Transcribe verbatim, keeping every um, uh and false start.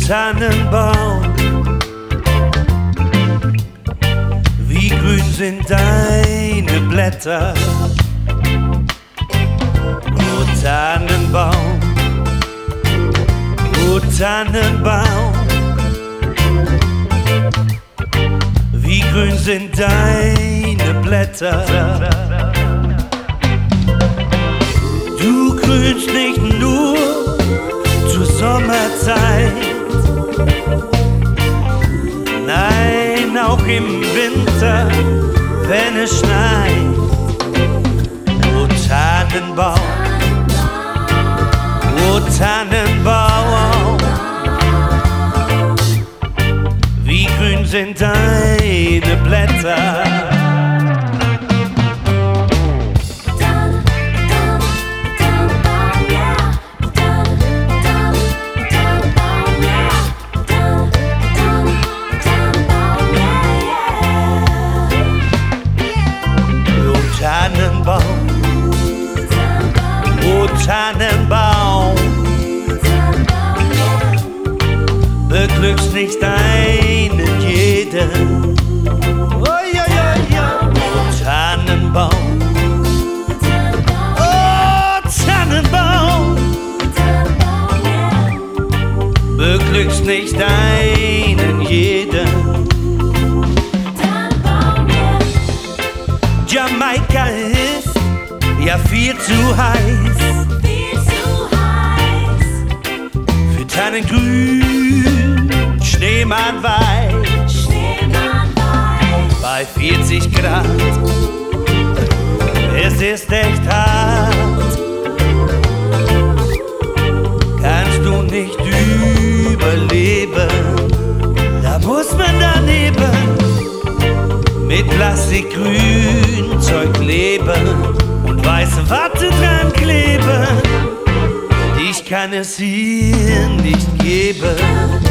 Tannenbaum, wie grün sind deine Blätter. O Tannenbaum, o Tannenbaum, wie grün sind deine Blätter. Du grünst nicht nur zur Sommerzeit, nein, auch im Winter, wenn es schneit. O Tannenbaum, o Tannenbaum, wie grün sind deine Blätter. Tannenbaum, o Tannenbaum, beglückst nicht einen jeden. Oh, ja, ja, ja. O Tannenbaum, o Tannenbaum, beglückst nicht einen jeden. Jamaika ist ja viel zu heiß, viel zu heiß. Für deinen grün, Schneemann weiß, Schneemann weiß. Bei vierzig Grad, es ist echt hart. Kannst du nicht überleben, da muss man daneben mit Plastikgrünzeug leben und weiße Watte dran kleben. Dich kann es hier nicht geben.